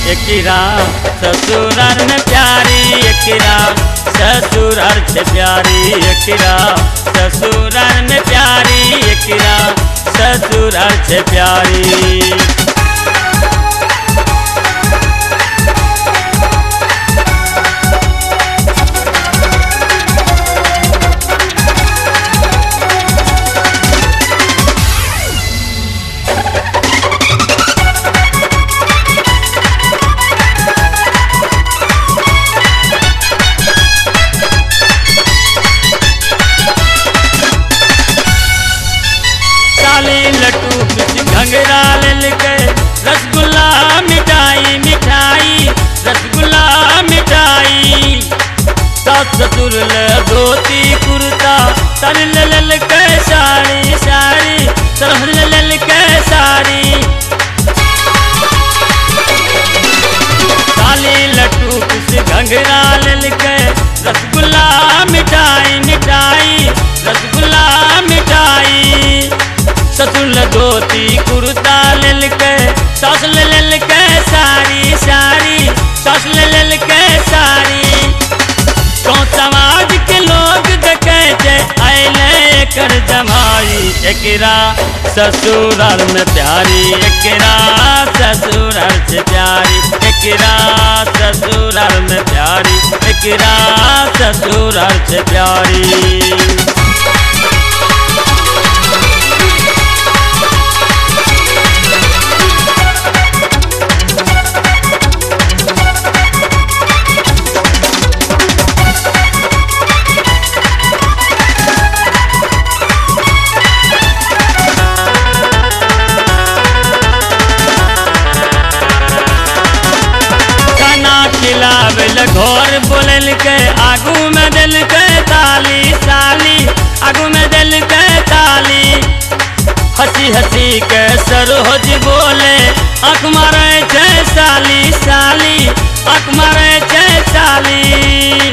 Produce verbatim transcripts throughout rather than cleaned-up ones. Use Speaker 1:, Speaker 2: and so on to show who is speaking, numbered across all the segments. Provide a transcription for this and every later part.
Speaker 1: एकरा ससुराल में प्यारी एकरा ससुराल से प्यारी एकरा ससुराल में प्यारी एकरा ससुराल से प्यारी। घंगरा लेके रसगुल्ला मिठाई मिठाई रसगुल्ला मिठाई सास ससुर ले धोती कुर्ता तर ले लेके साड़ी साड़ी सरहद ले लेके साड़ी साली लट्टू कुछ घंगरा लेके रसगुल्ला मिठाई मिठाई रसगुल्ला मिठाई ससुर धोती कुर्ता ले के सास ले ले के साड़ी साड़ी सास ले ले के साड़ी तो समाज के लोग देखे जे आइले कर जमाई एकरा ससुराल में प्यारी एकरा ससुराल से प्यारी एकरा ससुराल में प्यारी एकरा ससुराल से प्यारी। घर बोल के आगू में दिल के ताली साली आगू में दिल के ताली हंसी हंसी के सरोज बोले आँख मारे छे साली साली आँख मारे छे साली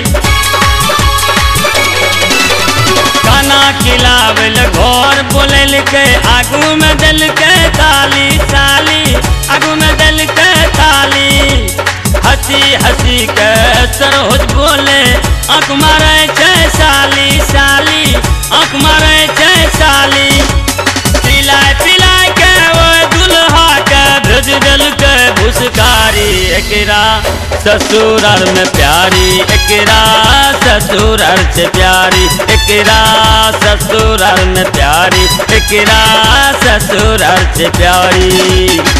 Speaker 1: खाना खिलावल घर बोल के आगू में दिल के ताली साली आगू में दिल के ताली हंसी हंसी के सरोज बोले आँख मारे छे साली साली आँख मारे छे साली पिलाए पिलाए के वो दुल्हा के भेज दिल के भुसकारी एकरा ससुराल में प्यारी एकरा ससुराल से प्यारी एकरा ससुराल में प्यारी एकरा ससुराल से प्यारी।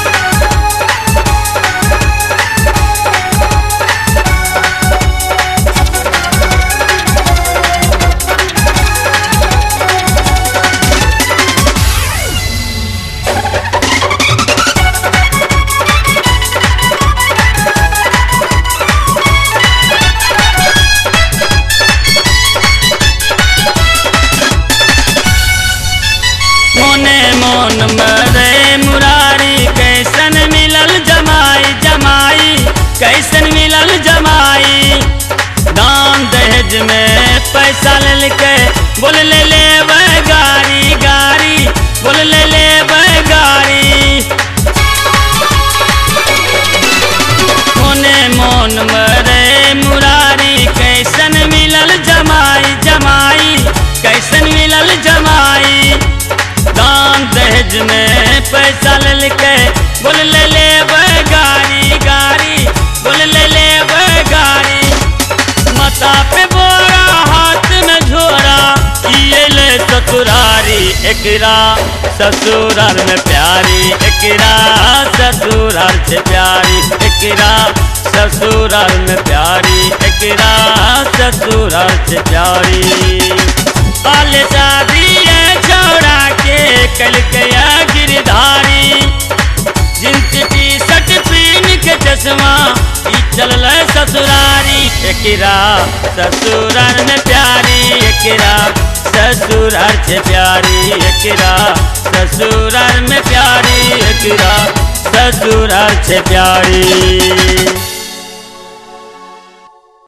Speaker 1: मोन मरे मुरारी कैसन मिलल जमाई जमाई कैसन मिलल जमाई दान दहेज में पैसा ले के बोल ले ले गाड़ी गाड़ी बोल ले ले गाड़ी मोने मोन मरे मुरारी कैसन मिलल जमाई जमाई कैसन मिलल जमाई दान दहेज में पैसा ले के बोल ले ले गाड़ी गाड़ी बोल ले ले गाड़ी माथा पे बोरा हाथ में झोरा ये ले ससुरारी एकरा ससुराल में प्यारी एकरा ससुराल से प्यारी एकरा ससुराल में प्यारी एकरा ससुराल से प्यारी। काले शादी छोड़ा के कल गया गिरधारी जींस टी शर्ट पहन के चश्मा चल ससुरारी एकरा ससुराल में प्यारी एकरा ससुराल से प्यारी एकरा ससुराल में प्यारी एकरा ससुराल से प्यारी।